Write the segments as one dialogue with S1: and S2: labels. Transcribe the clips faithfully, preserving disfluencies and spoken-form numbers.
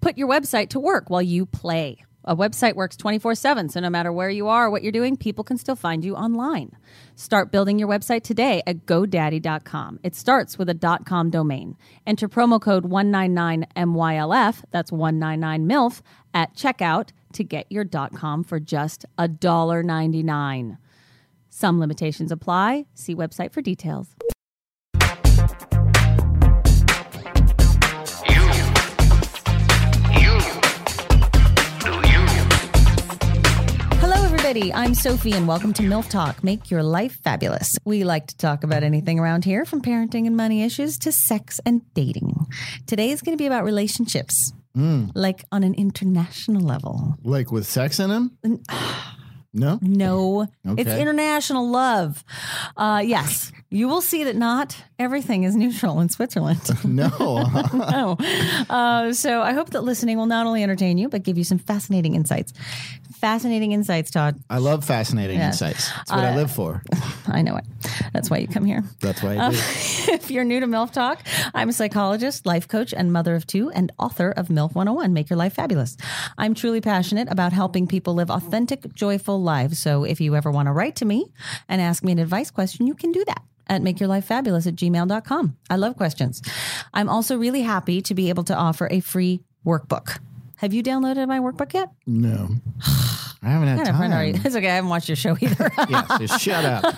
S1: put your website to work while you play. A website works twenty-four seven, so no matter where you are or what you're doing, people can still find you online. Start building your website today at GoDaddy dot com. It starts with a .com domain. Enter promo code one nine nine M Y L F, that's one nine nine M I L F, at checkout to get your .com for just one dollar ninety-nine. Some limitations apply. See website for details. I'm Sophie, and welcome to MILF Talk, Make Your Life Fabulous. We like to talk about anything around here, from parenting and money issues to sex and dating. Today is going to be about relationships, mm. like on an international level.
S2: Like with sex in them? No?
S1: No.
S2: Okay.
S1: It's international love. Uh, yes. You will see that not everything is neutral in Switzerland.
S2: No.
S1: no. Uh, so I hope that listening will not only entertain you, but give you some fascinating insights. Fascinating insights, Todd.
S2: I love fascinating yeah. insights. That's what uh, I live for.
S1: I know it. That's why you come here.
S2: That's why I do.
S1: Uh, if you're new to MILF Talk, I'm a psychologist, life coach, and mother of two, and author of MILF one oh one, Make Your Life Fabulous. I'm truly passionate about helping people live authentic, joyful lives. So if you ever want to write to me and ask me an advice question, you can do that at makeyourlifefabulous at gmail dot com. I love questions. I'm also really happy to be able to offer a free workbook. Have you downloaded my workbook yet?
S2: No. I haven't had time.
S1: Are you? It's okay. I haven't watched your show either.
S2: Yeah, just shut up.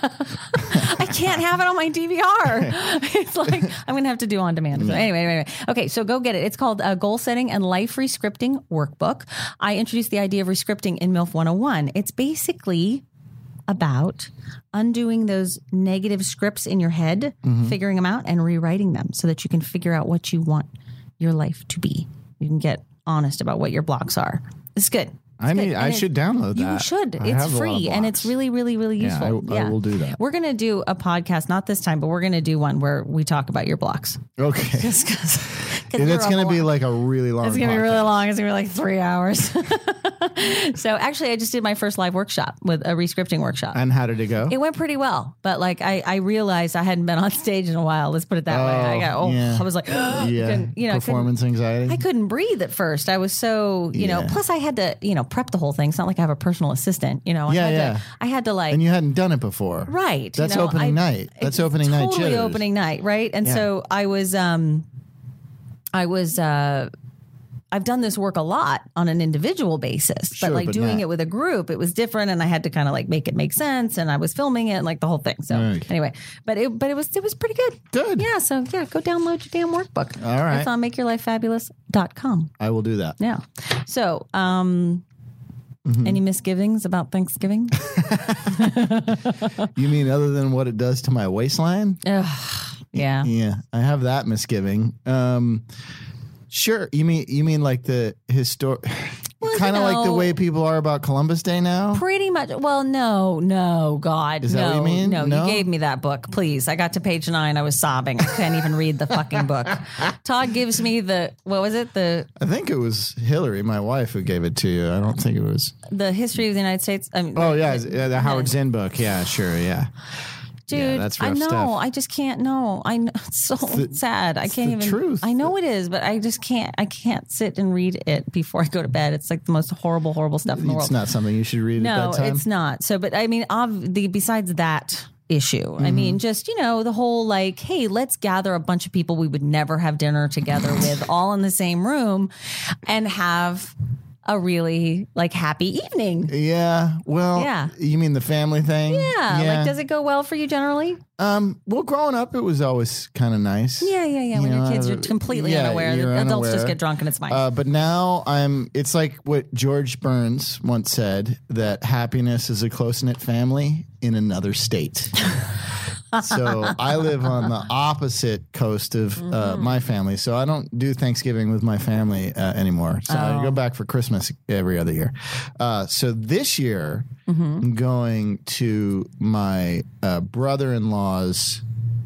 S1: I can't have it on my D V R. It's like I'm going to have to do on demand. So anyway, anyway, anyway. Okay, so go get it. It's called uh, Goal Setting and Life Rescripting Workbook. I introduced the idea of rescripting in MILF one oh one. It's basically about undoing those negative scripts in your head, mm-hmm. figuring them out and rewriting them so that you can figure out what you want your life to be. You can get honest about what your blocks are. It's good. It's
S2: I need.
S1: good.
S2: I should download that.
S1: You should.
S2: I
S1: it's free and it's really, really, really useful.
S2: Yeah, I,
S1: yeah.
S2: I will do that.
S1: We're going to do a podcast, not this time, but we're going to do one where we talk about your blocks.
S2: Okay.
S1: Just because.
S2: And it's going to be like a really long.
S1: It's going to be really long. It's going to be like three hours. So actually, I just did my first live workshop with a rescripting workshop.
S2: And how did it go?
S1: It went pretty well, but like I, I realized I hadn't been on stage in a while. Let's put it that
S2: oh,
S1: way. I got oh,
S2: yeah.
S1: I was like,
S2: yeah,
S1: you know,
S2: performance
S1: I
S2: anxiety.
S1: I couldn't breathe at first. I was so you yeah. know. Plus, I had to you know prep the whole thing. It's not like I have a personal assistant. You know, I
S2: yeah,
S1: had
S2: yeah.
S1: To, I had to like,
S2: and you hadn't done it before,
S1: right?
S2: That's
S1: you know,
S2: opening
S1: I,
S2: night. That's opening night.
S1: Totally
S2: jitters.
S1: opening night, right? And
S2: yeah.
S1: so I was, um, I was. Uh, I've done this work a lot on an individual basis,
S2: sure,
S1: but like
S2: but
S1: doing
S2: not.
S1: it with a group, it was different, and I had to kind of like make it make sense, and I was filming it, and like the whole thing. So
S2: right.
S1: anyway, but it but it was it was pretty good.
S2: Good,
S1: yeah. So yeah, go download your damn workbook.
S2: All right,
S1: it's on make your life fabulous dot com.
S2: I will do that.
S1: Yeah. So, um, mm-hmm. any misgivings about Thanksgiving?
S2: You mean other than what it does to my waistline?
S1: Ugh, yeah,
S2: yeah, I have that misgiving. Um. Sure. You mean you mean like the historic, well, kind of
S1: you know,
S2: like the way people are about Columbus Day now?
S1: Pretty much. Well, no, no, God.
S2: Is that
S1: no,
S2: what you mean?
S1: No,
S2: no,
S1: you gave me that book. Please. I got to page nine. I was sobbing. I can't even read the fucking book. Todd gives me the, what was it? The
S2: I think it was Hillary, my wife, who gave it to you. I don't think it was.
S1: The History of the United States. I mean,
S2: oh, yeah. The, the Howard Zinn book. Yeah, sure. Yeah.
S1: Dude,
S2: yeah, that's rough
S1: I know.
S2: Stuff.
S1: I just can't know. I know. It's so
S2: the,
S1: sad. I can't
S2: the
S1: even.
S2: Truth.
S1: I know it is, but I just can't. I can't sit and read it before I go to bed. It's like the most horrible, horrible stuff in the world.
S2: It's not something you should read
S1: no,
S2: at that time.
S1: No, it's not. So, but I mean, of the besides that issue, mm-hmm. I mean, just you know, the whole like, hey, let's gather a bunch of people we would never have dinner together with, all in the same room, and have a really like happy evening.
S2: Yeah. Well,
S1: yeah.
S2: You mean the family thing?
S1: Yeah. yeah. Like, does it go well for you generally?
S2: Um, well, growing up, it was always kind of nice.
S1: Yeah, yeah, yeah. You when know, your kids are completely yeah, unaware. The adults unaware. Just get drunk and it's fine.
S2: Uh, but now I'm, it's like what George Burns once said, that happiness is a close-knit family in another state. So I live on the opposite coast of uh, mm-hmm. my family. So I don't do Thanksgiving with my family uh, anymore. So oh. I go back for Christmas every other year. Uh, so this year, mm-hmm. I'm going to my uh, brother-in-law's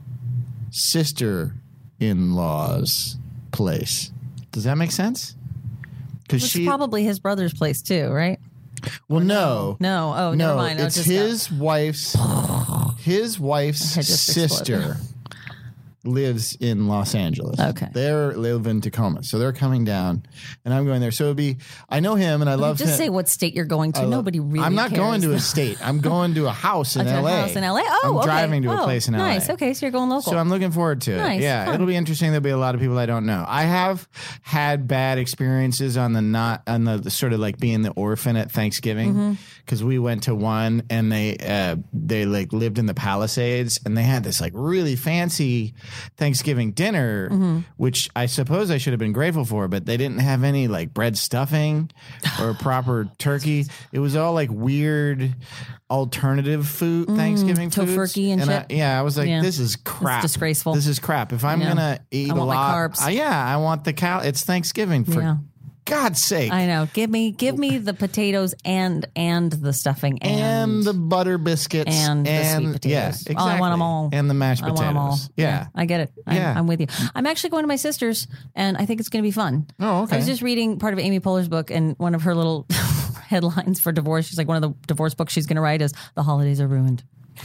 S2: sister-in-law's place. Does that make sense?
S1: Because she probably his brother's place too, right?
S2: Well, no.
S1: No. Oh,
S2: no,
S1: never mind.
S2: It's his got... wife's his wife's sister. lives in Los Angeles.
S1: Okay.
S2: They're live in Tacoma. So they're coming down and I'm going there. So it'd be, I know him and I love
S1: Just
S2: him.
S1: say what state you're going to.
S2: I love-
S1: Nobody really
S2: I'm not
S1: cares.
S2: going to a state. I'm going to a house in
S1: To a
S2: L A.
S1: house in L A? Oh,
S2: I'm
S1: okay.
S2: driving to a
S1: Oh,
S2: place in L A.
S1: Nice. Okay, so you're going local.
S2: So I'm looking forward to it.
S1: Nice.
S2: Yeah,
S1: Fun.
S2: it'll be interesting. There'll be a lot of people I don't know. I have had bad experiences on the not on the, the sort of like being the orphan at Thanksgiving because we went to one and they uh, they like lived in the Palisades and they had this like really fancy Thanksgiving dinner,
S1: Mm-hmm.
S2: which I suppose I should have been grateful for, but they didn't have any like bread stuffing or proper turkey. It was all like weird alternative food Thanksgiving foods.
S1: Tofurkey and
S2: I-
S1: shit.
S2: yeah, I was like,
S1: Yeah.
S2: this is crap.
S1: disgraceful.
S2: This is crap. If I'm
S1: Yeah.
S2: gonna eat
S1: I
S2: a
S1: want my
S2: lot,
S1: carbs.
S2: I- yeah, I want the cal. It's Thanksgiving for
S1: Yeah.
S2: God's sake.
S1: I know. Give me, give me the potatoes and and the stuffing and,
S2: and the butter biscuits
S1: and the sweet potatoes.
S2: Yeah,
S1: Oh,
S2: exactly.
S1: I want 'em all.
S2: And the mashed
S1: I
S2: potatoes.
S1: want them all.
S2: Yeah.
S1: I get it. I'm,
S2: Yeah.
S1: I'm with you. I'm actually going to my sister's, and I think it's going to be fun.
S2: Oh, okay.
S1: I was just reading part of Amy Poehler's book, and one of her little headlines for divorce. She's like, one of the divorce books she's going to write is "The Holidays Are Ruined."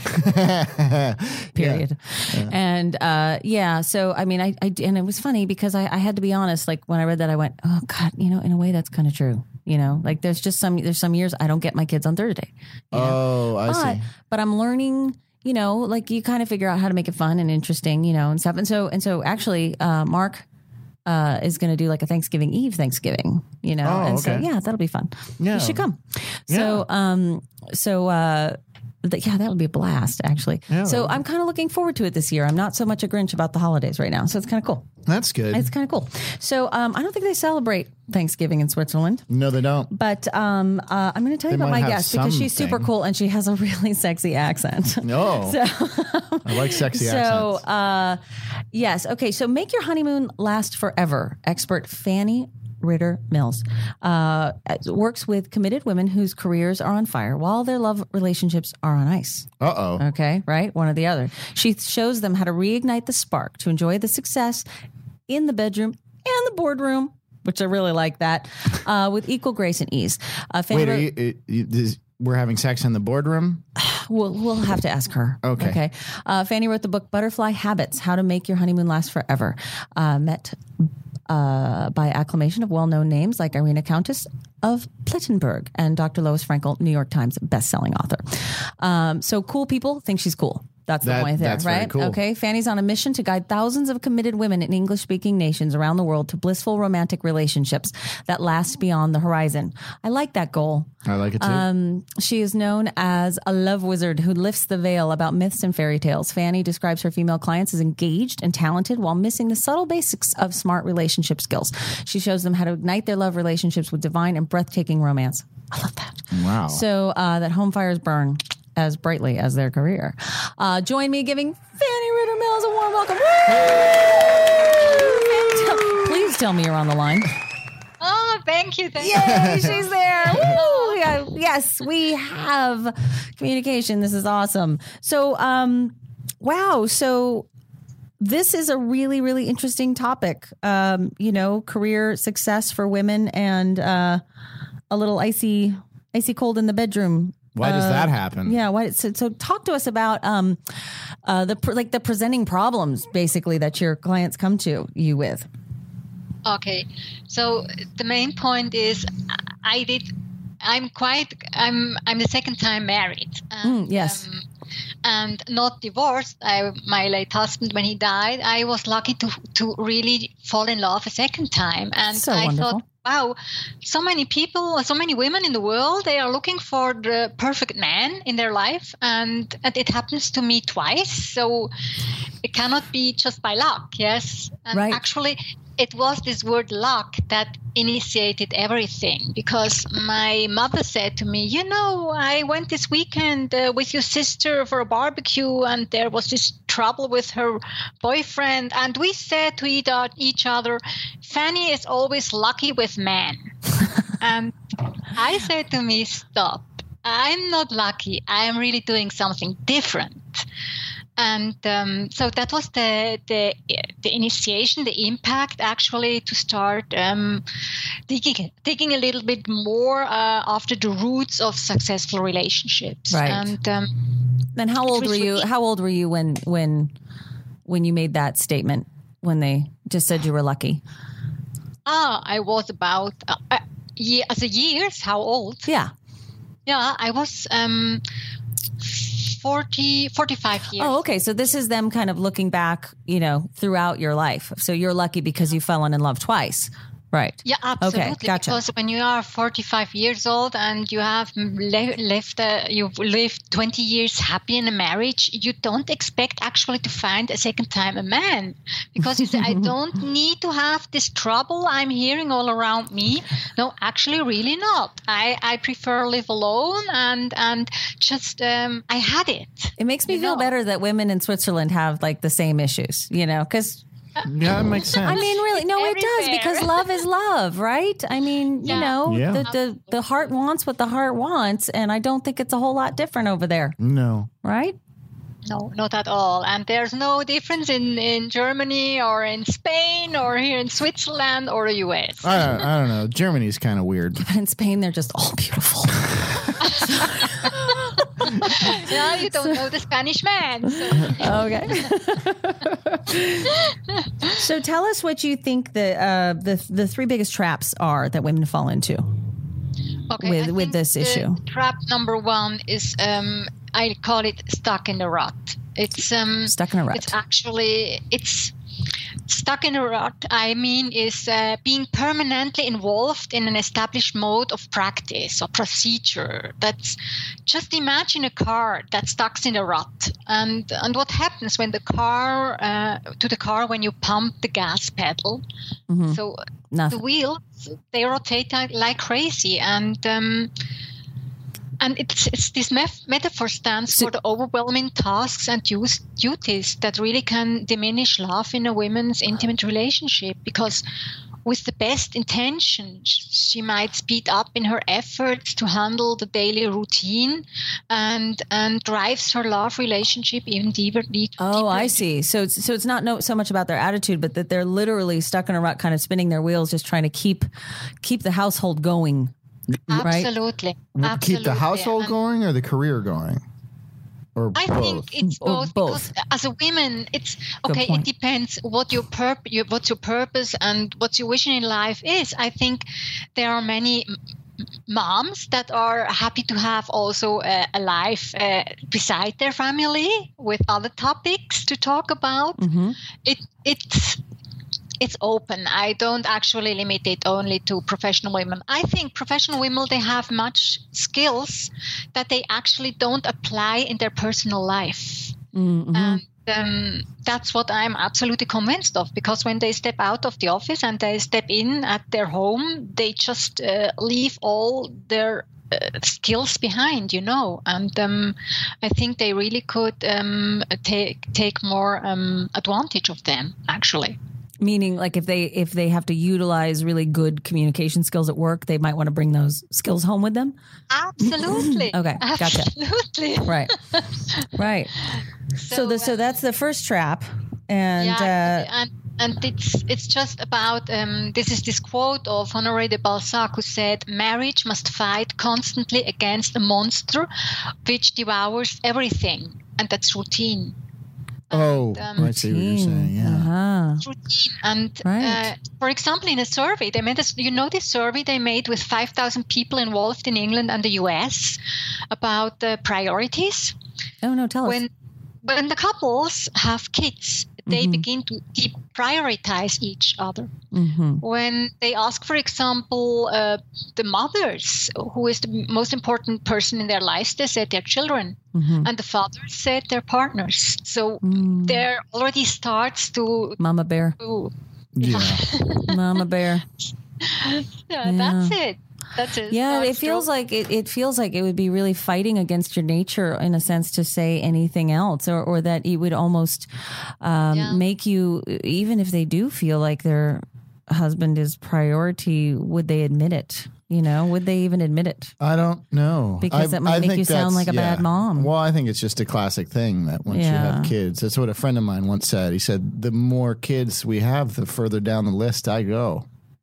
S1: Period.
S2: Yeah.
S1: And uh, yeah, so I mean, I, I and it was funny because I, I had to be honest. Like when I read that, I went, "Oh God, you know, in a way, that's kind of true." You know, like there's just some there's some years I don't get my kids on Thursday. you know?
S2: Oh, I
S1: but,
S2: see.
S1: but I'm learning, you know, like you kind of figure out how to make it fun and interesting, you know, and stuff. And so, and so actually, uh, Mark, uh, is going to do like a Thanksgiving Eve Thanksgiving, you know?
S2: Oh,
S1: and so,
S2: okay.
S1: yeah, that'll be fun.
S2: Yeah.
S1: You should come. So, um, so, uh, th- yeah, that'll be a blast, actually.
S2: Yeah.
S1: So I'm kind of looking forward to it this year. I'm not so much a Grinch about the holidays right now. So it's kind of cool.
S2: That's good.
S1: It's kind of cool. So um, I don't think they celebrate Thanksgiving in Switzerland.
S2: no, they don't.
S1: But um, uh, I'm going to tell you
S2: They
S1: about
S2: might
S1: my
S2: have
S1: guest because she's super
S2: something.
S1: cool and she has a really sexy accent.
S2: No.
S1: So,
S2: I like sexy
S1: so
S2: accents.
S1: uh, yes. Okay. So make your honeymoon last forever. Expert Fanny Ritter Mills uh, works with committed women whose careers are on fire while their love relationships are on ice.
S2: Uh-oh.
S1: Okay, right? One or the other. She shows them how to reignite the spark to enjoy the success in the bedroom and the boardroom, which I really like that, uh, with equal grace and ease. Uh, Fanny
S2: Wait, are
S1: wrote-
S2: you, you, this, we're having sex in the boardroom?
S1: We'll, we'll have to ask her.
S2: Okay.
S1: Okay. Uh, Fanny wrote the book Butterfly Habits: How to Make Your Honeymoon Last Forever. Uh, met uh, by acclamation of well-known names like Irina Countess of Plettenberg and Doctor Lois Frankel, New York Times best-selling author. Um, so cool people think she's cool. That's the
S2: That-
S1: point there,
S2: that's very
S1: right?
S2: cool.
S1: Okay. Fanny's on a mission to guide thousands of committed women in English-speaking nations around the world to blissful romantic relationships that last beyond the horizon. I like that goal.
S2: I like it too.
S1: Um, she is known as a love wizard who lifts the veil about myths and fairy tales. Fanny describes her female clients as engaged and talented while missing the subtle basics of smart relationship skills. She shows them how to ignite their love relationships with divine and breathtaking romance. I love that.
S2: Wow.
S1: So uh, that home fires burn as brightly as their career. Uh, join me giving Fanny Ritter Mills a warm welcome. Woo! Tell- Please tell me you're on the line.
S3: Oh, thank you. Thank
S1: Yay, she's there. Woo! Yeah, yes, we have communication. This is awesome. So, um, wow. So this is a really, really interesting topic. Um, you know, career success for women and uh, a little icy, icy cold in the bedroom.
S2: Why does
S1: Uh,
S2: that happen?
S1: Yeah. Why, so, so talk to us about um, uh, the pre- like the presenting problems, basically, that your clients come to you with.
S3: Okay, so the main point is, I did. I'm quite. I'm. I'm the second time married. And,
S1: Mm, yes.
S3: Um, and not divorced. I, my late husband, when he died, I was lucky to to really fall in love a second time. And
S1: So
S3: I
S1: wonderful.
S3: thought, wow, so many people, so many women in the world, they are looking for the perfect man in their life, and, and it happens to me twice. So it cannot be just by luck, yes. And
S1: Right.
S3: actually, it was this word luck that initiated everything, because my mother said to me, you know, I went this weekend uh, with your sister for a barbecue, and there was this trouble with her boyfriend, and we said to each o- each other, Fanny is always lucky with men. And I said to me, stop, I'm not lucky, I'm really doing something different. And um, so that was the, the the initiation, the impact, actually, to start um, digging digging a little bit more uh, after the roots of successful relationships.
S1: Right.
S3: And um,
S1: And how old
S3: It
S1: were
S3: was
S1: you?
S3: really-
S1: How old were you when when when you made that statement, when they just said you were lucky?
S3: Ah, I was about uh, uh, yeah, as a years. How old?
S1: Yeah.
S3: Yeah, I was um, forty, forty-five years.
S1: Oh, okay. So this is them kind of looking back, you know, throughout your life. So you're lucky because you fell in love twice. Right.
S3: Yeah, absolutely.
S1: Okay, gotcha.
S3: Because when you are forty-five years old and you have le- left, uh, you've lived twenty years happy in a marriage, you don't expect actually to find a second time a man. Because you say, I don't need to have this trouble I'm hearing all around me. No, actually, really not. I, I prefer live alone and, and just, um, I had it.
S1: It makes me
S3: You
S1: feel
S3: know.
S1: better that women in Switzerland have like the same issues, you know, because
S2: Yeah, it makes sense.
S1: I mean, really, no, it does,
S3: Everywhere.
S1: because love is love, right? I mean, you
S3: Yeah.
S1: know,
S2: Yeah.
S1: the, the the heart wants what the heart wants, and I don't think it's a whole lot different over there,
S2: no.
S1: right?
S3: No, not at all. And there's no difference in, in Germany or in Spain or here in Switzerland or the U S.
S2: I don't, I don't know. Germany's kind of weird.
S1: But in Spain, they're just all beautiful.
S3: Yeah, you don't know the Spanish man. So.
S1: Okay. So tell us what you think the uh, the the three biggest traps are that women fall into.
S3: Okay,
S1: with-
S3: I
S1: with
S3: think
S1: this
S3: the
S1: issue.
S3: Trap number one is um, I call it stuck in the rut. It's um,
S1: Stuck in a rut.
S3: It's actually it's stuck in a rut. I mean, is uh, being permanently involved in an established mode of practice or procedure. That's just imagine a car that's stuck in a rut, and and what happens when the car uh, to the car when you pump the gas pedal.
S1: Mhm.
S3: So
S1: Nothing.
S3: the wheels they rotate like- like crazy, and um, and it's, it's this mef- metaphor stands
S1: So-
S3: for the overwhelming tasks and use, duties that really can diminish love in a woman's intimate relationship, because with the best intentions she might speed up in her efforts to handle the daily routine and and drives her love relationship even deeper. deeper
S1: Oh, I
S3: deeper.
S1: see. So it's, so it's not no, so much about their attitude, but that they're literally stuck in a rut, kind of spinning their wheels, just trying to keep keep the household going. Right?
S3: Absolutely.
S2: Keep the
S3: Absolutely.
S2: household
S3: And-
S2: going or the career going? Or
S3: I
S2: both?
S3: think it's
S1: Or
S3: both,
S1: both.
S3: because as a woman, it's
S1: Good
S3: okay.
S1: point.
S3: It depends what your purp- your, what your purpose and what your vision in life is. I think there are many m- moms that are happy to have also a, a life uh, beside their family with other topics to talk about.
S1: Mhm.
S3: It it's it's open. I don't actually limit it only to professional women. I think professional women, they have much skills that they actually don't apply in their personal life.
S1: Mhm.
S3: And um, that's what I'm absolutely convinced of, because when they step out of the office and they step in at their home, they just uh, leave all their uh, skills behind, you know, and um, I think they really could um, take take more um, advantage of them, actually.
S1: Meaning, like if they if they have to utilize really good communication skills at work, they might want to bring those skills home with them.
S3: Absolutely.
S1: Okay, gotcha.
S3: Absolutely.
S1: Right. Right. So, the, so that's the first trap, and
S3: yeah,
S1: uh,
S3: and and it's it's just about um, this is this quote of Honoré de Balzac, who said, "Marriage must fight constantly against a monster which devours everything, and that's routine."
S2: Oh,
S3: um,
S2: I see what you're saying. Yeah.
S1: Uh-huh.
S3: Routine. And
S1: Right.
S3: uh, for example, in a survey, they made this, you know, this survey they made with five thousand people involved in England and the U S about the priorities.
S1: Oh no, tell us.
S3: When when the couples have kids, they
S1: Mhm.
S3: begin to de- prioritize each other.
S1: Mhm.
S3: When they ask, for example, uh, the mothers, who is the most important person in their lives, they said their children,
S1: Mhm.
S3: and the fathers said their partners. So
S1: Mm.
S3: there already starts to.
S1: Mama bear,
S3: to
S2: Yeah.
S1: Mama bear.
S3: yeah, that's it. That's it.
S1: Yeah,
S3: Starts
S1: it feels
S3: to-
S1: like it, it feels like it would be really fighting against your nature in a sense to say anything else, or, or that it would almost um,
S3: Yeah.
S1: make you, even if they do feel like their husband is priority, would they admit it? You know, would they even admit it?
S2: I don't know.
S1: Because
S2: I-
S1: that might
S2: I
S1: make
S2: think
S1: you sound
S2: that's-
S1: like a bad mom.
S2: Well, I think it's just a classic thing that once you
S1: Yeah.
S2: have kids, that's what a friend of mine once said. He said, the more kids we have, the further down the list I go.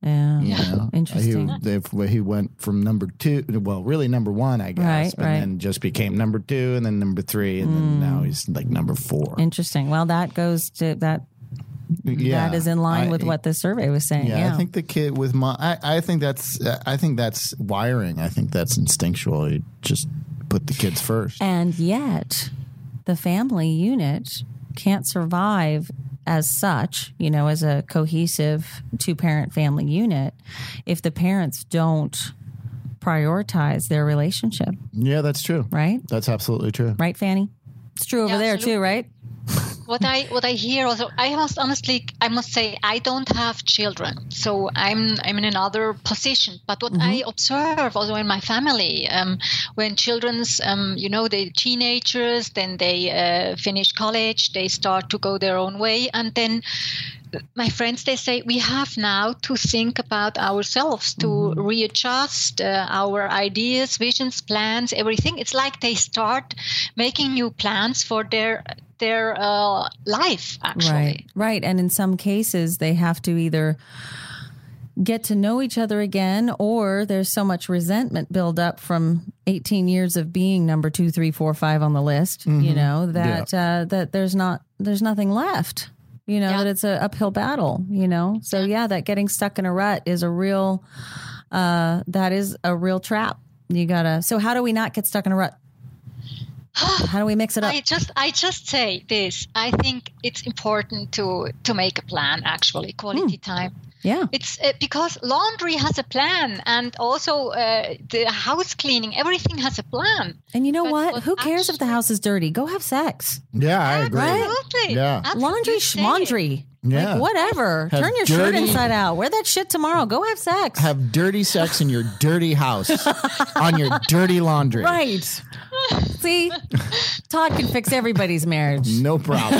S1: Yeah.
S2: You know,
S1: Interesting.
S2: He, they, he went from number two, well, really number one, I guess,
S1: Right,
S2: and
S1: right.
S2: then just became number two, and then number three, and then now he's like number four.
S1: Interesting. Well, that goes to that.
S2: Yeah,
S1: that is in line
S2: I-
S1: with what this survey was saying.
S2: Yeah,
S1: Yeah.
S2: I think the kid with mom. I, I think that's. I think that's wiring. I think that's instinctual. You just put the kids first.
S1: And yet, the family unit can't survive as such, you know, as a cohesive two-parent family unit if the parents don't prioritize their relationship,
S2: Yeah, that's true.
S1: right?
S2: That's absolutely true.
S1: Right, Fanny? It's true over
S3: Yeah,
S1: there
S3: absolutely.
S1: too, right?
S3: What I what I hear also, I must honestly, I must say, I don't have children, so I'm I'm in another position. But what I observe also in my family, um, when children's, um, you know, they teenagers, then they uh, finish college, they start to go their own way, and then my friends, they say we have now to think about ourselves, to
S1: Mm-hmm.
S3: readjust uh, our ideas, visions, plans, everything. It's like they start making new plans for their their uh, life, actually.
S1: Right, right. And in some cases, they have to either get to know each other again, or there's so much resentment build up from eighteen years of being number two, three, four, five on the list. You know that uh, that there's not there's nothing left. You know
S3: Yeah.
S1: that it's an uphill battle. You know, so yeah, that getting stuck in a rut is a real uh, that is a real trap. You gotta. So how do we not get stuck in a rut? How do we mix it up?
S3: I just I just say this. I think it's important to to make a plan. Actually, quality time.
S1: Yeah.
S3: It's uh, because laundry has a plan, and also uh, the house cleaning. Everything has a plan.
S1: And you know
S3: But
S1: what?
S3: what
S1: Who cares if the
S3: actually-
S1: house is dirty? Go have sex.
S2: Yeah, I agree.
S3: Absolutely.
S2: Yeah.
S3: Absolutely.
S1: Laundry
S3: You say it.
S1: schmondry.
S2: Yeah.
S1: Like, whatever.
S2: Have
S1: Turn your shirt
S2: dirty-
S1: inside out. Wear that shit tomorrow. Go have sex.
S2: Have dirty sex in your dirty house on your dirty laundry.
S1: right. See? Todd can fix everybody's marriage.
S2: No problem.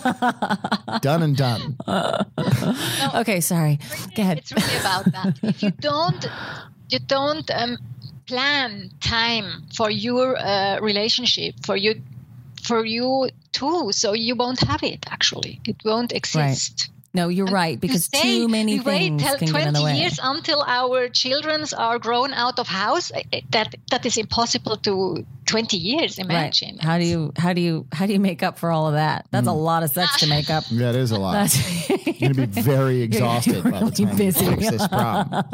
S2: Done and done.
S1: Okay, sorry. Go ahead.
S3: It's really about that. If you don't, you don't um, plan time for your uh, relationship, for you, for you too, so you won't have it. Actually, it won't exist.
S1: No, you're right, because
S3: To say
S1: too many
S3: we wait
S1: things
S3: till
S1: can get in the
S3: twenty
S1: way.
S3: years until our children are grown out of house. eh, That that is impossible to twenty years.
S1: Right.
S3: Imagine.
S1: How do you how do you how do you make up for all of that? That's a lot of sex to make up.
S2: That is a lot.
S1: That's
S2: You're going to be very exhausted by the
S1: really
S2: time
S1: busy.
S2: you fix this problem.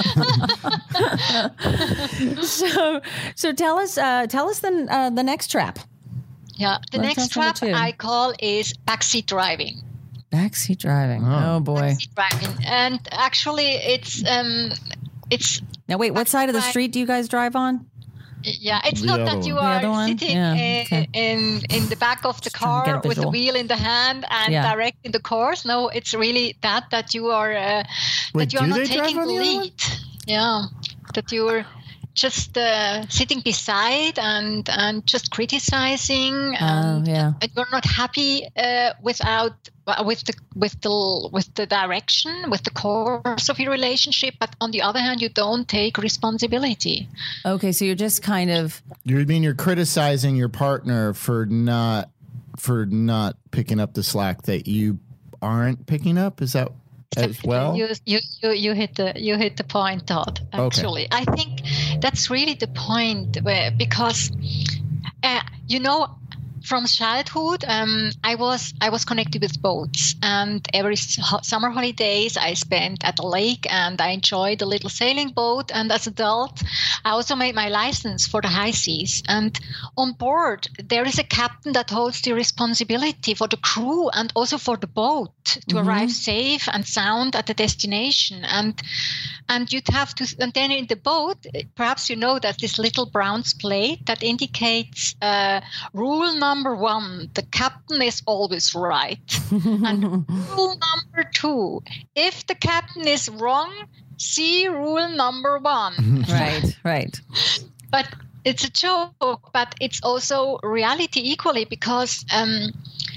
S1: so so tell us uh, tell us the uh, the next trap.
S3: Yeah. The
S1: Let's
S3: next
S1: have number
S3: trap
S1: two.
S3: I call is backseat driving.
S1: Backseat driving.
S2: Oh.
S1: Oh, boy.
S3: Backseat driving, and actually, it's um, it's
S1: Now wait, what side of the
S3: Right.
S1: street do you guys drive on?
S3: yeah, it's
S2: The
S3: not
S2: other
S3: that you
S2: one.
S1: The
S3: are
S1: other one?
S3: sitting
S1: Yeah,
S3: in,
S1: okay.
S3: in in the back of the
S1: trying to get a
S3: car with the
S1: visual.
S3: wheel in the hand and
S1: Yeah.
S3: directing the course. No, it's really that that you are uh,
S2: Wait,
S3: that you are
S2: do
S3: not
S2: they drive
S3: taking
S2: on
S3: the
S2: the other one?
S3: lead. Yeah, that you're just uh, sitting beside and and just criticizing.
S1: Oh,
S3: And
S1: yeah.
S3: and you're not happy uh, without uh, with the with the with the direction, with the course of your relationship. But on the other hand, you don't take responsibility.
S1: Okay, so you're just kind of
S2: You mean you're criticizing your partner for not for not picking up the slack that you aren't picking up? Is that as well?
S3: You, you you you hit the you hit the point, Todd. Actually, I think that's really the point where because uh, you know. From childhood, um, I was I was connected with boats, and every s- ho- summer holidays I spent at the lake, and I enjoyed the little sailing boat. And as an adult, I also made my license for the high seas. And on board, there is a captain that holds the responsibility for the crew and also for the boat to arrive safe and sound at the destination. And and you'd have to, and then in the boat, perhaps you know that this little bronze plate that indicates uh, rule number one: the captain is always right. And rule number two: if the captain is wrong, see rule number one.
S1: right, right.
S3: But it's a joke, but it's also reality equally because um,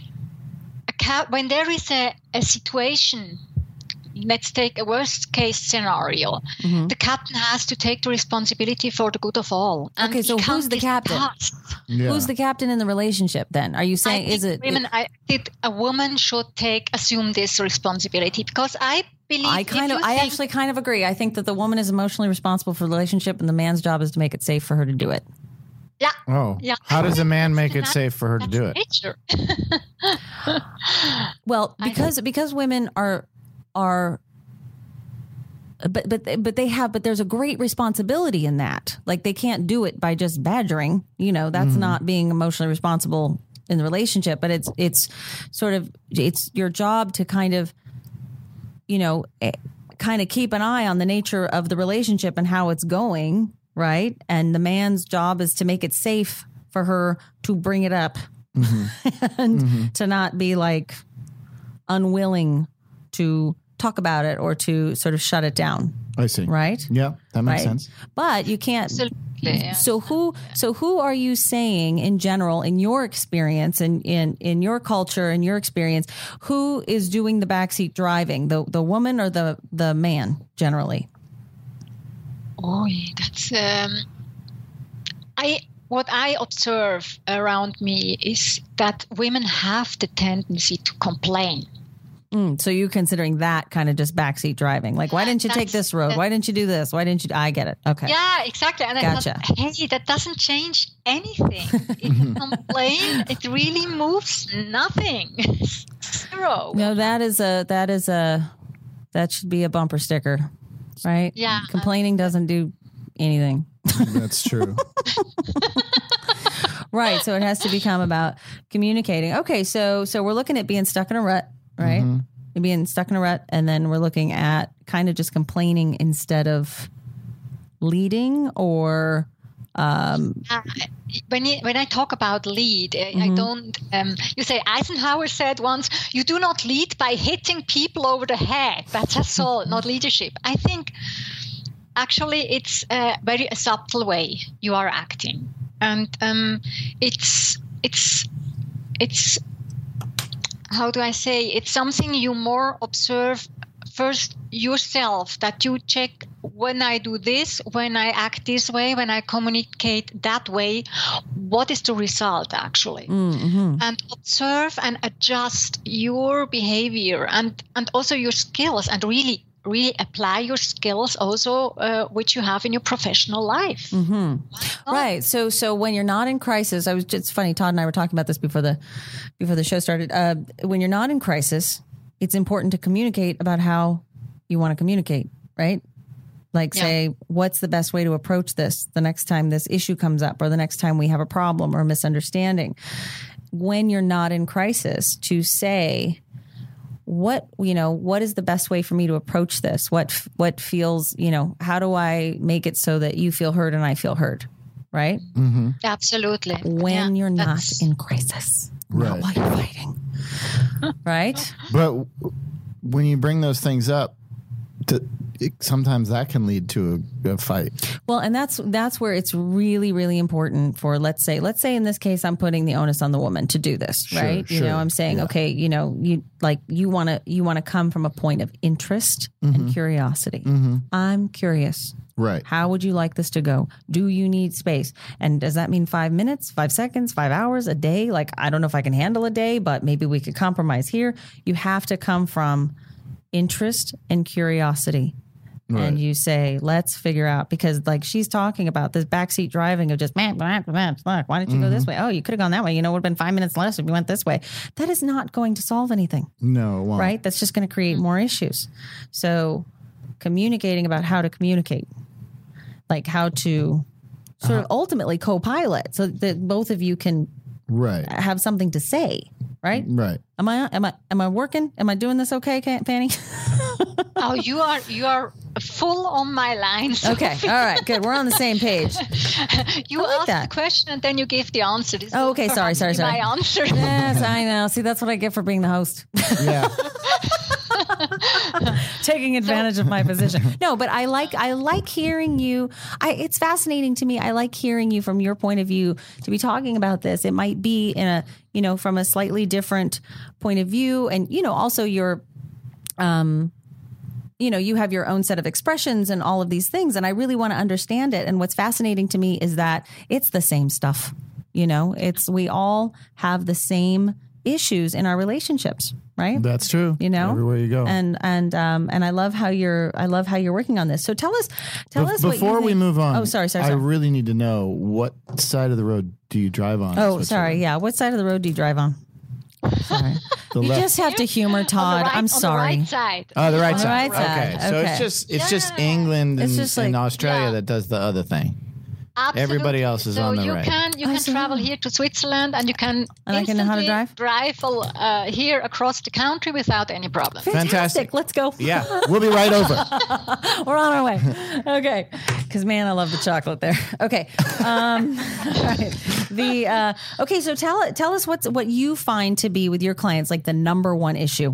S3: a cap- when there is a, a situation. Let's take a worst case scenario.
S1: Mm-hmm.
S3: The captain has to take the responsibility for the good of all. And
S1: Okay,
S3: he
S1: so who's
S3: can't
S1: the captain?
S3: discuss.
S2: Yeah.
S1: Who's the captain in the relationship then? Are you saying
S3: I
S1: is
S3: think
S1: it
S3: women? I think a woman should take assume this responsibility because I believe.
S1: I kind
S3: if
S1: of,
S3: you
S1: I
S3: think-
S1: actually kind of agree. I think that the woman is emotionally responsible for the relationship, and the man's job is to make it safe for her to do it.
S3: Yeah.
S2: Oh,
S3: Yeah.
S2: how does a man make it
S3: That's-
S2: safe for her to
S3: that's
S2: do it?
S3: nature.
S1: Well,
S3: I
S1: because because women are are. But but but they have but there's a great responsibility in that. Like they can't do it by just badgering. You know, that's
S2: Mm-hmm.
S1: not being emotionally responsible in the relationship. But it's it's sort of it's your job to kind of, you know, eh, kind of keep an eye on the nature of the relationship and how it's going, right? And the man's job is to make it safe for her to bring it up
S2: Mm-hmm.
S1: and
S2: Mm-hmm.
S1: to not be like unwilling to talk about it or to sort of shut it down,
S2: I see.
S1: right?
S2: Yeah, that makes
S1: Right.
S2: sense.
S1: But you can't.
S3: Absolutely. Yeah.
S1: So who? So who are you saying in general, in your experience, and in, in your culture, in your experience, who is doing the backseat driving? The the woman or the the man generally?
S3: Oh, that's um, I. What I observe around me is that women have the tendency to complain.
S1: Mm, so you're considering that kind of just backseat driving? Like, why
S3: Yeah,
S1: didn't you take
S3: that's-
S1: this road? Why didn't you do this? Why didn't you? I get it. Okay.
S3: Yeah, exactly. And I
S1: Gotcha.
S3: thought, hey, that doesn't change anything. If you complain, it really moves nothing. Zero.
S1: No, that is a that is a that should be a bumper sticker, right?
S3: Yeah.
S1: Complaining doesn't do anything.
S2: That's true.
S1: Right. So it has to become about communicating. Okay. So so we're looking at being stuck in a rut, right?
S2: Mm-hmm.
S1: Being stuck in a rut, and then we're looking at kind of just complaining instead of leading, or um,
S3: Uh, when you, when I talk about lead, I,
S1: Mm-hmm.
S3: I don't. Um, you say Eisenhower said once, "You do not lead by hitting people over the head." That's just all, not leadership. I think actually it's a very a subtle way you are acting, and um, it's it's it's how do I say? It's something you more observe first yourself, that you check, when I do this, when I act this way, when I communicate that way, what is the result actually?
S1: mm-hmm.
S3: And observe and adjust your behavior and, and also your skills, and really, really apply your skills also, uh, which you have in your professional life.
S1: Mm-hmm. Right. So, so when you're not in crisis, I was just funny. Todd and I were talking about this before the, before the show started. Uh, when you're not in crisis, it's important to communicate about how you want to communicate, right? Like
S3: Yeah.
S1: say, what's the best way to approach this the next time this issue comes up, or the next time we have a problem or a misunderstanding. When you're not in crisis, to say, what, you know, what is the best way for me to approach this? What, what feels, you know, how do I make it so that you feel heard and I feel heard? Right.
S2: Mm-hmm.
S3: Absolutely.
S1: When
S3: Yeah,
S1: you're not
S3: that's-
S1: in crisis, not
S2: Right.
S1: while you're fighting. Right.
S2: But w- when you bring those things up, to, it, sometimes that can lead to a, a fight.
S1: Well, and that's that's where it's really, really important for, let's say, let's say in this case, I'm putting the onus on the woman to do this,
S2: Sure,
S1: right? You
S2: sure.
S1: know, I'm saying,
S2: Yeah.
S1: okay, you know, you like you want to you want to come from a point of interest and curiosity.
S2: Mm-hmm.
S1: I'm curious.
S2: Right.
S1: How would you like this to go? Do you need space? And does that mean five minutes, five seconds, five hours, a day? Like, I don't know if I can handle a day, but maybe we could compromise here. You have to come from interest and curiosity.
S2: Right.
S1: And you say, let's figure out, because like she's talking about this backseat driving of just, man, man, man, fuck, why didn't you go this way? Oh, you could have gone that way. You know, it would have been five minutes less if you went this way. That is not going to solve anything,
S2: No, it won't.
S1: right? That's just going to create more issues. So communicating about how to communicate, like how to sort of ultimately co-pilot so that both of you can
S2: Right.
S1: have something to say, right?
S2: Right.
S1: Am I, am I, am I working? Am I doing this okay, Fanny?
S3: Oh, you are you are full on my line. Sophie.
S1: Okay. All right. Good. We're on the same page.
S3: You
S1: I like
S3: ask
S1: that.
S3: the question and then you give the answer. This
S1: Oh,
S3: will
S1: okay. Sorry,
S3: perhaps
S1: sorry,
S3: be
S1: sorry.
S3: My answer.
S1: Yes, I know. See, that's what I get for being the host.
S2: Yeah.
S1: Taking advantage of my position. No, but I like I like hearing you. I it's fascinating to me. I like hearing you from your point of view to be talking about this. It might be in a, you know, from a slightly different point of view, and you know, also your um you know, you have your own set of expressions and all of these things, and I really want to understand it. And what's fascinating to me is that it's the same stuff. You know, it's we all have the same issues in our relationships, right?
S2: That's true.
S1: You know,
S2: everywhere you go.
S1: And and um and I love how you're I love how you're working on this. So tell us tell
S2: Be-
S1: us what
S2: before
S1: you
S2: we
S1: think-
S2: move on.
S1: Oh, sorry, sorry,
S2: I
S1: sorry.
S2: really need to know, what side of the road do you drive on? in
S1: oh,
S2: Switzerland?
S1: sorry. Yeah. What side of the road do you drive on? Sorry.
S2: The
S1: You
S2: left.
S1: just have to humor Todd.
S3: On the right,
S1: I'm
S3: on
S1: sorry.
S3: The right side.
S2: Oh, the right
S3: On
S2: side.
S1: right side.
S2: Okay, so
S1: Okay.
S2: it's just it's just
S3: Yeah.
S2: England and,
S1: It's just like-
S2: and Australia
S3: Yeah.
S2: that does the other thing.
S3: Absolutely.
S2: Everybody else is
S3: so
S2: on the
S3: you
S2: right.
S3: Can, you
S1: I
S3: can
S1: see.
S3: travel here to Switzerland and you can
S1: And I can know how to
S3: instantly drive uh, here across the country without any problem.
S1: Fantastic.
S2: Fantastic.
S1: Let's go.
S2: Yeah, we'll be right over.
S1: We're on our way. Okay. Because, man, I love the chocolate there. Okay. Um, all right. The uh, okay. So tell tell us what's what you find to be with your clients like the number one issue.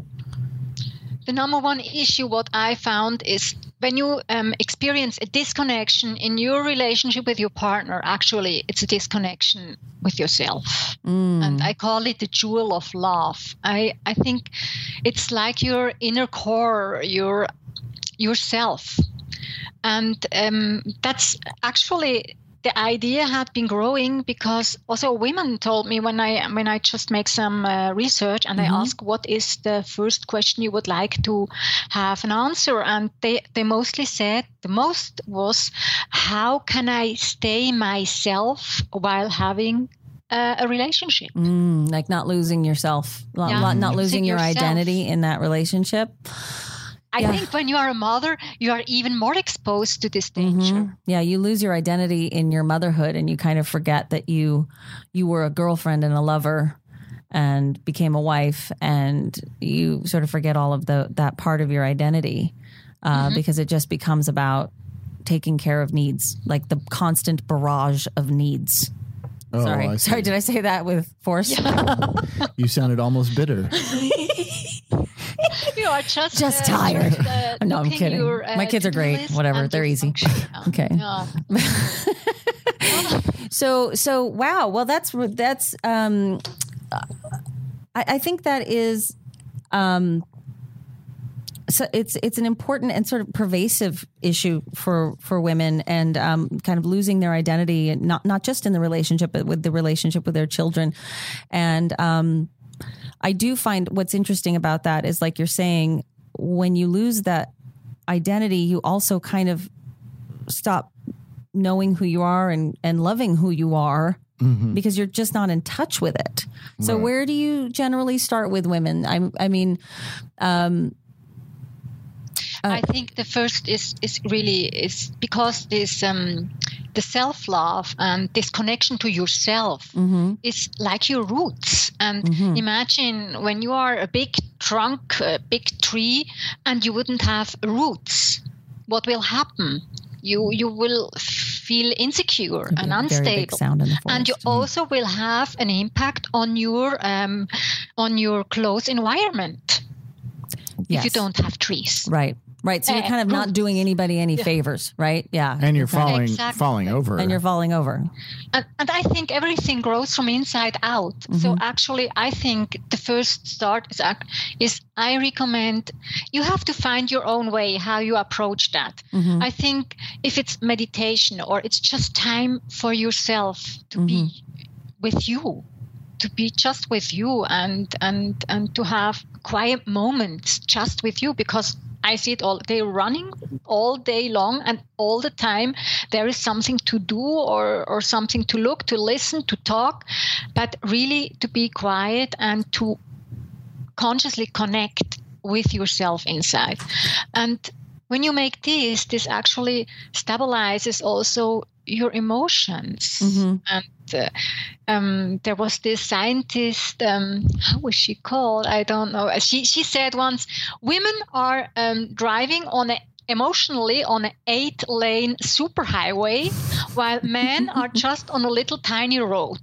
S3: The number one issue, what I found, is when you um, experience a disconnection in your relationship with your partner, actually, it's a disconnection with yourself.
S1: Mm.
S3: And I call it the jewel of love. I, I think it's like your inner core, your yourself. And um, that's actually... The idea had been growing because also women told me when I when I just make some uh, research and
S1: Mm-hmm.
S3: I ask what is the first question you would like to have an answer, and they they mostly said the most was, how can I stay myself while having uh, a relationship?
S1: Mm, like not losing yourself, not,
S3: Yeah.
S1: not, not
S3: Losing
S1: losing your
S3: yourself.
S1: identity in that relationship.
S3: I
S1: Yeah.
S3: think when you are a mother, you are even more exposed to this danger.
S1: Mhm. Yeah, you lose your identity in your motherhood, and you kind of forget that you you were a girlfriend and a lover, and became a wife, and you sort of forget all of the that part of your identity uh,
S3: Mm-hmm.
S1: because it just becomes about taking care of needs, like the constant barrage of needs.
S2: Oh,
S1: Sorry,
S2: I see.
S1: sorry, did I say that with force?
S2: You sounded almost bitter.
S3: You are just
S1: Just
S3: uh,
S1: tired.
S3: just, uh,
S1: No, I'm
S3: looking
S1: kidding.
S3: your, uh,
S1: My kids are
S3: to-do
S1: great.
S3: list
S1: Whatever,
S3: and
S1: they're
S3: your
S1: easy.
S3: function. Yeah.
S1: Okay.
S3: Yeah.
S1: So so wow. Well, that's that's. Um, I, I think that is. Um, so it's it's an important and sort of pervasive issue for for women, and um, kind of losing their identity, and not not just in the relationship, but with the relationship with their children. And um, I do find what's interesting about that is, like you're saying, when you lose that identity, you also kind of stop knowing who you are and, and loving who you are,
S2: Mm-hmm.
S1: because you're just not in touch with it. So
S2: Right.
S1: where do you generally start with women? I, I mean, um,
S3: I think the first is is really is because this um, the self love and this connection to yourself
S1: mm-hmm,
S3: is like your roots. And
S1: Mhm.
S3: imagine when you are a big trunk, a big tree, and you wouldn't have roots, what will happen? You you will feel insecure and
S1: Very big
S3: unstable.
S1: sound in the
S3: And you
S1: forest.
S3: also will have an impact on your um, on your close environment if you
S1: Yes.
S3: don't have trees.
S1: Right. Right. So you're
S3: Uh,
S1: kind of not
S3: roots.
S1: doing anybody any favors, right? Yeah.
S2: And you're
S1: Exactly.
S2: falling
S3: Exactly.
S2: falling over.
S1: And you're falling over.
S3: And, and I think everything grows from inside out. So
S1: Mm-hmm.
S3: actually, I think the first start is, ac- is I recommend you have to find your own way how you approach that.
S1: Mm-hmm.
S3: I think if it's meditation or it's just time for yourself to be
S1: Mm-hmm.
S3: with you, to be just with you and and and to have quiet moments just with you, because I see it all. They're running all day long, and all the time there is something to do or or something to look, to listen, to talk, but really to be quiet and to consciously connect with yourself inside. And when you make this, this actually stabilizes also your emotions.
S1: Mhm.
S3: And uh, um, there was this scientist, um, how was she called? I don't know. She she said once, women are um, driving on a emotionally on an eight-lane superhighway, while men are just on a little tiny road.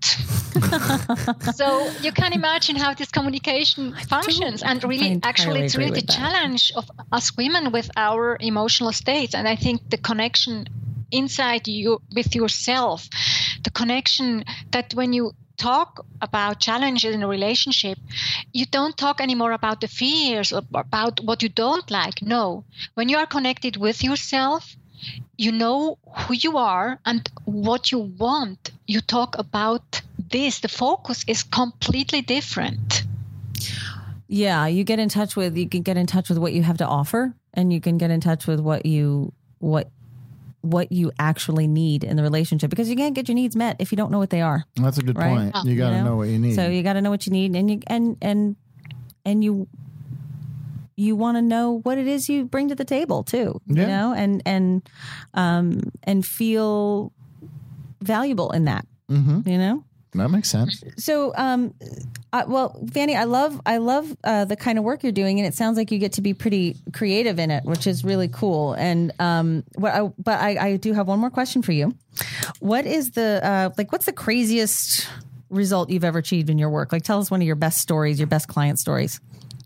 S3: So you can imagine how this communication functions, and really,
S1: I
S3: actually,
S1: entirely
S3: it's
S1: agree
S3: really
S1: with
S3: the
S1: that.
S3: challenge of us women with our emotional states. And I think the connection inside you with yourself, the connection that when you talk about challenges in a relationship, you don't talk anymore about the fears or about what you don't like. No, when you are connected with yourself, you know who you are and what you want. You talk about this. The focus is completely different.
S1: Yeah, you get in touch with you can get in touch with what you have to offer, and you can get in touch with what you what what you actually need in the relationship, because you can't get your needs met if you don't know what they are.
S2: That's a good
S1: right?
S2: point. You got to
S1: you know?
S2: know what you need.
S1: So you got to know what you need, and you and and and you you want to know what it is you bring to the table too.
S2: Yeah.
S1: You know, and and um and feel valuable in that.
S2: Mm-hmm.
S1: You know.
S2: That makes sense.
S1: So, um, I, well, Fanny, I love, I love uh, the kind of work you're doing, and it sounds like you get to be pretty creative in it, which is really cool. And um, what I, but I, I do have one more question for you. What is the uh, like? What's the craziest result you've ever achieved in your work? Like, tell us one of your best stories, your best client stories.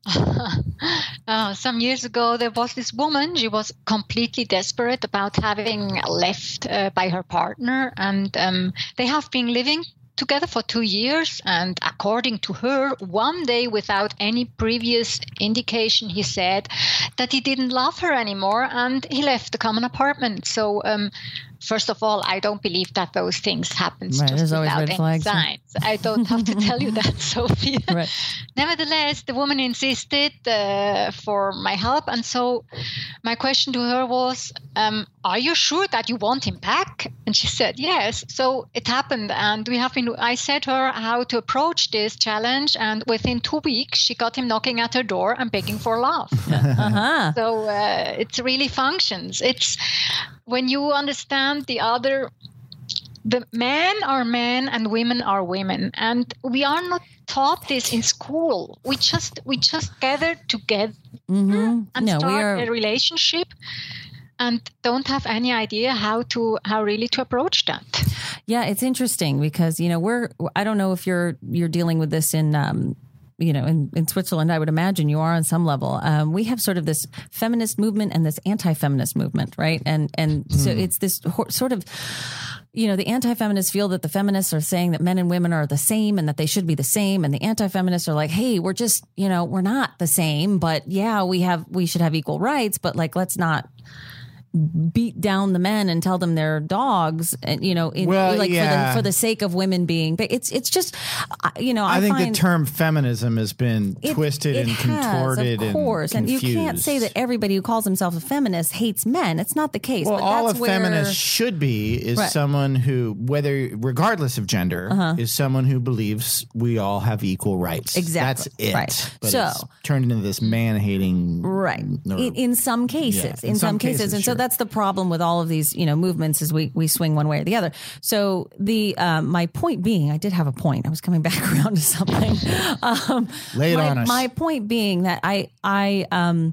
S3: uh, some years ago, there was this woman. She was completely desperate about having left uh, by her partner, and um, they have been living together for two years, and according to her, one day without any previous indication, he said that he didn't love her anymore, and he left the common apartment. So um, first of all, I don't believe that those things happen
S1: right,
S3: just without
S1: red
S3: any
S1: flags.
S3: signs. I don't have to tell you that, Sophie.
S1: Right.
S3: Nevertheless, the woman insisted uh, for my help, and so my question to her was, um, are you sure that you want him back? And she said yes. So it happened, and we have been. I said to her how to approach this challenge, and within two weeks, she got him knocking at her door and begging for love.
S1: Uh-huh.
S3: So uh, it really functions. It's when you understand the other. The men are men and women are women, and we are not taught this in school. We just we just gather together
S1: Mm-hmm.
S3: and
S1: No, we
S3: start
S1: are.
S3: a relationship, and don't have any idea how to how really to approach that.
S1: Yeah, it's interesting because, you know, we're, I don't know if you're, you're dealing with this in, um, you know, in, in Switzerland. I would imagine you are on some level. Um, we have sort of this feminist movement and this anti-feminist movement, right? And, and mm. so it's this ho- sort of, you know, the anti-feminists feel that the feminists are saying that men and women are the same and that they should be the same. And the anti-feminists are like, hey, we're just, you know, we're not the same, but yeah, we have, we should have equal rights, but like, let's not beat down the men and tell them they're dogs, and you know, in,
S2: well,
S1: like
S2: yeah.
S1: for, the, for the sake of women being. But it's it's just, you know, I,
S2: I think
S1: find
S2: the term feminism has been
S1: it,
S2: twisted
S1: it
S2: and
S1: has,
S2: contorted,
S1: of course,
S2: and,
S1: and you can't say that everybody who calls himself a feminist hates men. It's not the case.
S2: Well,
S1: but
S2: all
S1: that's
S2: a
S1: where,
S2: feminist should be is
S1: right.
S2: someone who, whether regardless of gender, uh-huh. is someone who believes we all have equal rights.
S1: Exactly.
S2: That's it.
S1: Right.
S2: But
S1: so
S2: it's turned into this man-hating.
S1: Right.
S2: Or,
S1: in, in some cases,
S2: yeah,
S1: in,
S2: in
S1: some,
S2: some
S1: cases,
S2: cases
S1: and
S2: sure.
S1: so that's the problem with all of these, you know, movements is we we swing one way or the other. So the um, my point being, I did have a point. I was coming back around to something. Um,
S2: Lay it
S1: my,
S2: on us.
S1: My point being that I I um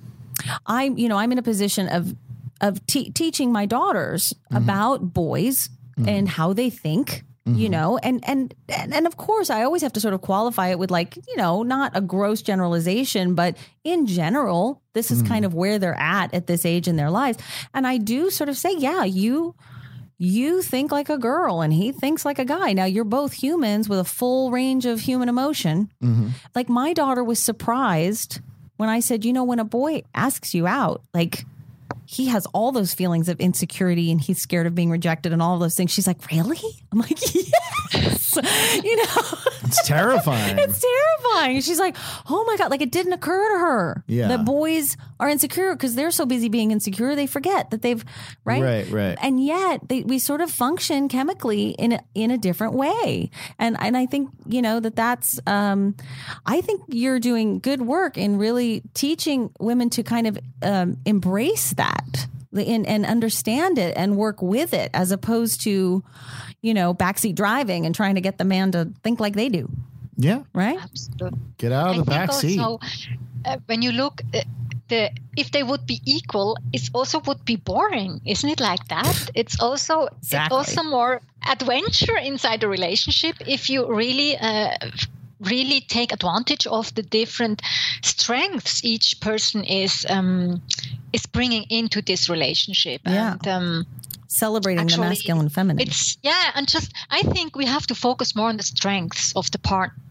S1: I you know I'm in a position of of te- teaching my daughters mm-hmm. about boys mm-hmm. and how they think. You know, and, and, and, and of course, I always have to sort of qualify it with like, you know, not a gross generalization, but in general, this is mm. kind of where they're at at this age in their lives. And I do sort of say, yeah, you, you think like a girl and he thinks like a guy. Now you're both humans with a full range of human emotion. Mm-hmm. Like my daughter was surprised when I said, you know, when a boy asks you out, like, he has all those feelings of insecurity and he's scared of being rejected and all of those things. She's like, really? I'm like, yes. You know,
S2: it's terrifying.
S1: It's terrifying. She's like, oh my God. Like it didn't occur to her
S2: yeah.
S1: that boys are insecure because they're so busy being insecure. They forget that they've, right.
S2: Right, right.
S1: And yet they, we sort of function chemically in a, in a different way. And, and I think, you know, that that's, um, I think you're doing good work in really teaching women to kind of um, embrace that. And, and understand it and work with it as opposed to, you know, backseat driving and trying to get the man to think like they do.
S2: Yeah.
S1: Right.
S3: Absolutely.
S2: Get out of the back seat.
S3: Also, uh, when you look, uh, the if they would be equal, it also would be boring, isn't it? Like that. It's also
S1: exactly.
S3: it's also more adventure inside the relationship if you really. Uh, really take advantage of the different strengths each person is um, is bringing into this relationship.
S1: Yeah.
S3: And, um,
S1: celebrating
S3: actually,
S1: the masculine and feminine.
S3: It's yeah, and just I think we have to focus more on the strengths of the part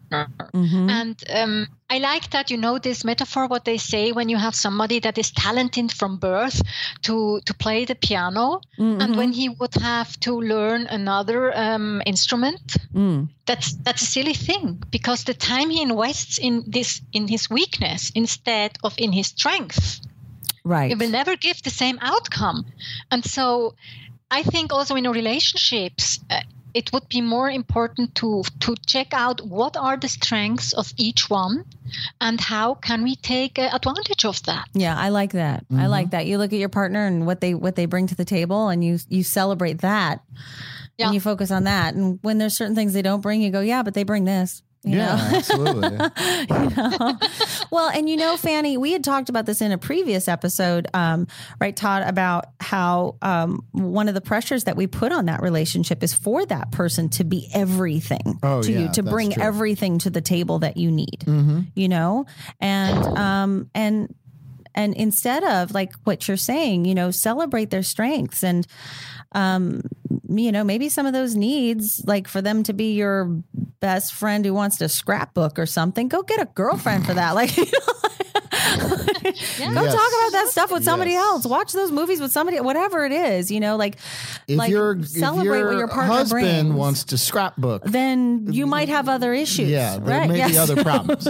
S3: Mm-hmm. And um, I like that, you know, this metaphor, what they say when you have somebody that is talented from birth to, to play the piano. Mm-hmm. And when he would have to learn another um, instrument, mm. that's that's a silly thing, because the time he invests in this, in his weakness instead of in his strength,
S1: right,
S3: it will never give the same outcome. And so I think also in relationships, uh, it would be more important to to check out what are the strengths of each one and how can we take uh, advantage of that.
S1: Yeah, I like that. Mm-hmm. I like that. You look at your partner and what they what they bring to the table, and you you celebrate that. Yeah. And you focus on that. And when there's certain things they don't bring, you go, yeah, but they bring this. You
S2: yeah,
S1: know?
S2: absolutely.
S1: You know? Well, and you know, Fanny, we had talked about this in a previous episode, um, right, Todd, about how um, one of the pressures that we put on that relationship is for that person to be everything
S2: oh,
S1: to
S2: yeah,
S1: you, to bring
S2: true.
S1: everything to the table that you need,
S2: mm-hmm.
S1: you know, and um, and and instead of like what you're saying, you know, celebrate their strengths and. Um, you know, maybe some of those needs, like for them to be your best friend who wants to scrapbook or something, go get a girlfriend for that. Like, you know, like yeah. go yes. talk about that stuff with somebody yes. else. Watch those movies with somebody, whatever it is, you know, like,
S2: if
S1: like
S2: your,
S1: celebrate
S2: if your
S1: what your partner
S2: husband
S1: brings.
S2: wants to scrapbook,
S1: then you might have other issues.
S2: Yeah, there
S1: right?
S2: may
S1: yes.
S2: be other problems.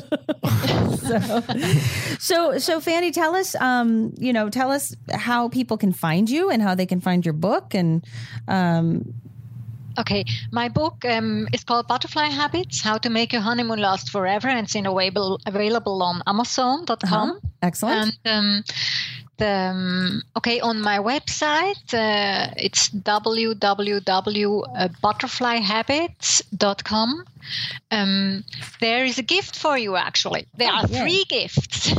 S1: so, so, so Fanny, tell us, um, you know, tell us how people can find you and how they can find your book. And, um,
S3: okay, my book um, is called Butterfly Habits: How to Make Your Honeymoon Last Forever, and it's in available available on Amazon dot com.
S1: Uh-huh. Excellent.
S3: And um, the um, okay, on my website, uh, it's w w w dot butterfly habits dot com. Um, there is a gift for you. Actually, there are
S1: yeah.
S3: three gifts.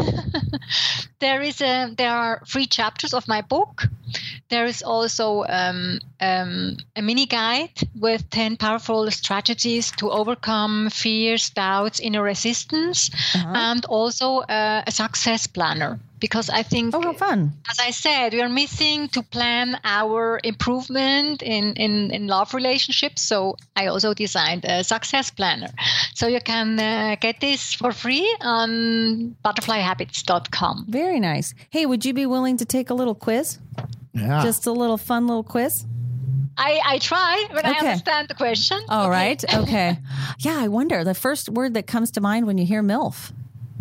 S3: there is a there are three chapters of my book. There is also um, um, a mini guide with ten powerful strategies to overcome fears, doubts, inner resistance, uh-huh. and also uh, a success planner. Because I think,
S1: oh, how fun.
S3: As I said, we are missing to plan our improvement in, in, in love relationships. So I also designed a success planner. So you can uh, get this for free on butterfly habits dot com.
S1: Very nice. Hey, would you be willing to take a little quiz?
S2: Yeah.
S1: Just a little fun little quiz?
S3: I, I try, but
S1: okay.
S3: I understand the question.
S1: All
S3: okay.
S1: right. Okay. Yeah, I wonder. The first word that comes to mind when you hear MILF.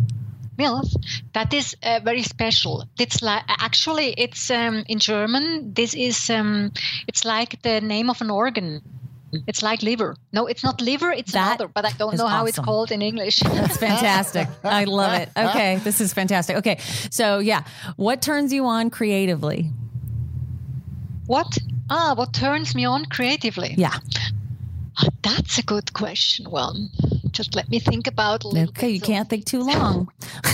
S3: MILF, that is uh, very special. It's like actually, it's um, in German. This is um, it's like the name of an organ. It's like liver. No, it's not liver. It's
S1: that
S3: another, but I don't know how
S1: awesome.
S3: it's called in English.
S1: That's fantastic. I love it. Okay, this is fantastic. Okay, so yeah, what turns you on creatively?
S3: What? Ah, what turns me on creatively?
S1: Yeah.
S3: Oh, that's a good question. Well, just let me think about a little
S1: Okay,
S3: bit.
S1: you can't think too long.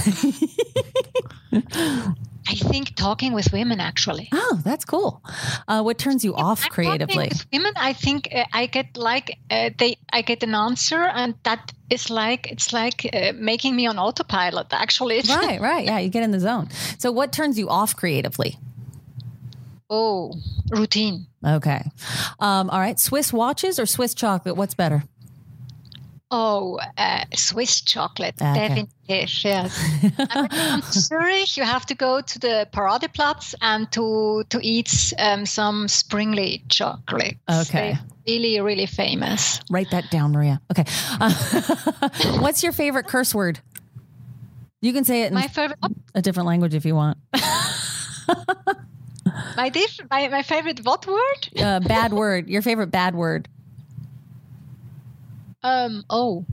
S3: I think talking with women, actually.
S1: Oh, that's cool. Uh, what turns you off
S3: I'm
S1: creatively?
S3: With women, I think uh, I get like uh, they. I get an answer, and that is like it's like uh, making me on autopilot. Actually,
S1: right, right, yeah, you get in the zone. So, what turns you off creatively?
S3: Oh, routine.
S1: Okay. Um, all right. Swiss watches or Swiss chocolate? What's better?
S3: Oh, uh, Swiss chocolate.
S1: Okay.
S3: Definitely, yes. And when you come to Zurich, you have to go to the Paradeplatz and to, to eat um, some Springly chocolate.
S1: Okay.
S3: They're really, really famous.
S1: Write that down, Maria. Okay. Uh, what's your favorite curse word? You can say it in
S3: My favorite,
S1: a different language if you want.
S3: My, diff- my my favorite what word?
S1: Uh, bad word. Your favorite bad word.
S3: Um. Oh.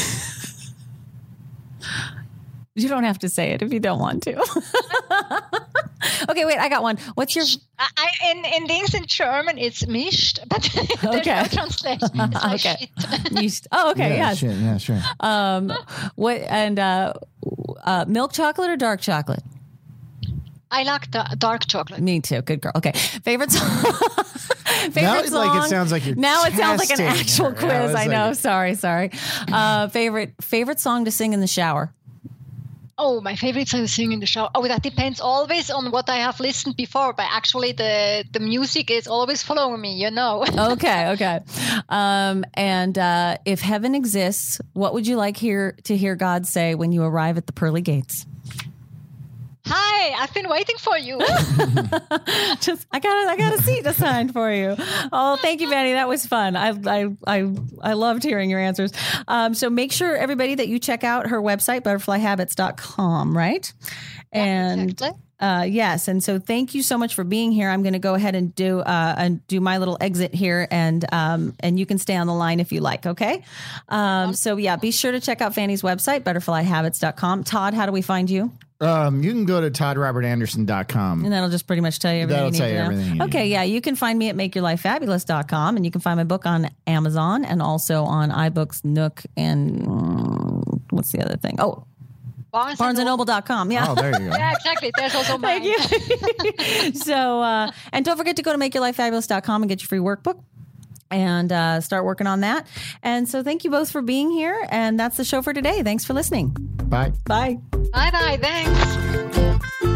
S1: You don't have to say it if you don't want to. Okay, wait. I got one. What's your?
S3: I in in things in German it's mischt, but there's
S1: okay.
S3: no translation. It's like
S1: okay.
S3: shit.
S1: Mischt. Oh, okay.
S2: Yeah,
S1: yes.
S2: shit, yeah, sure.
S1: Um. What and uh, uh, milk chocolate or dark chocolate?
S3: I like the dark chocolate.
S1: Me too. Good girl. Okay. Favorite song. Favorite
S2: now it's
S1: song.
S2: like it sounds like you're
S1: now it sounds like an
S2: testing
S1: actual
S2: her.
S1: quiz.
S2: Yeah,
S1: I know.
S2: like,
S1: sorry, sorry. Uh, favorite favorite song to sing in the shower.
S3: Oh, my favorite song to sing in the shower. Oh, that depends always on what I have listened before. But actually, the, the music is always following me, you know.
S1: Okay, okay. Um, and uh, if heaven exists, what would you like hear to hear God say when you arrive at the pearly gates?
S3: Hi, I've been waiting for you.
S1: Just, I got, I got a seat assigned for you. Oh, thank you, Fanny. That was fun. I, I, I, I loved hearing your answers. Um, so make sure everybody that you check out her website, butterfly habits dot com, right? And
S3: exactly.
S1: uh, yes, and so thank you so much for being here. I'm going to go ahead and do uh, and do my little exit here, and um, and you can stay on the line if you like. Okay. Um, so yeah, be sure to check out Fanny's website, butterfly habits dot com. Todd, how do we find you?
S2: Um, you can go to todd robert anderson dot com.
S1: And that'll just pretty much tell you everything
S2: That'll
S1: you need
S2: tell
S1: to
S2: you
S1: know.
S2: everything you
S1: Okay,
S2: need.
S1: yeah. You can find me at make your life fabulous dot com, and you can find my book on Amazon and also on iBooks, Nook, and um, what's the other thing? Oh,
S3: Barnes,
S1: barnes and noble dot com. Yeah.
S2: Oh, there you go.
S3: Yeah, exactly. There's also mine.
S1: Thank you. So, uh, and don't forget to go to make your life fabulous dot com and get your free workbook and uh, start working on that. And so thank you both for being here. And that's the show for today. Thanks for listening.
S2: Bye.
S1: Bye.
S3: Bye-bye. Thanks.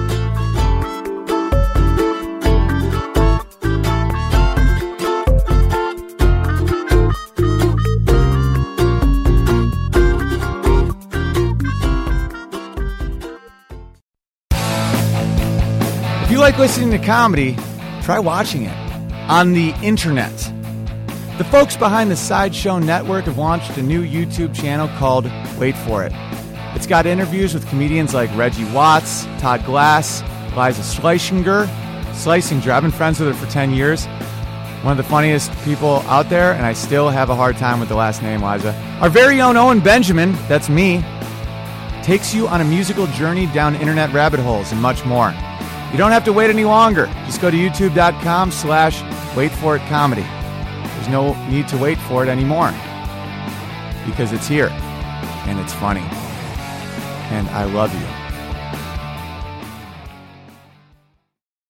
S4: If you like listening to comedy, try watching it on the internet. The folks behind the Sideshow Network have launched a new YouTube channel called Wait For It. It's got interviews with comedians like Reggie Watts, Todd Glass, Liza Schlesinger. Schlesinger, I've been friends with her for ten years. One of the funniest people out there, and I still have a hard time with the last name, Liza. Our very own Owen Benjamin, that's me, takes you on a musical journey down internet rabbit holes and much more. You don't have to wait any longer. Just go to youtube.com slash wait for it comedy. There's no need to wait for it anymore because it's here and it's funny. And I love you.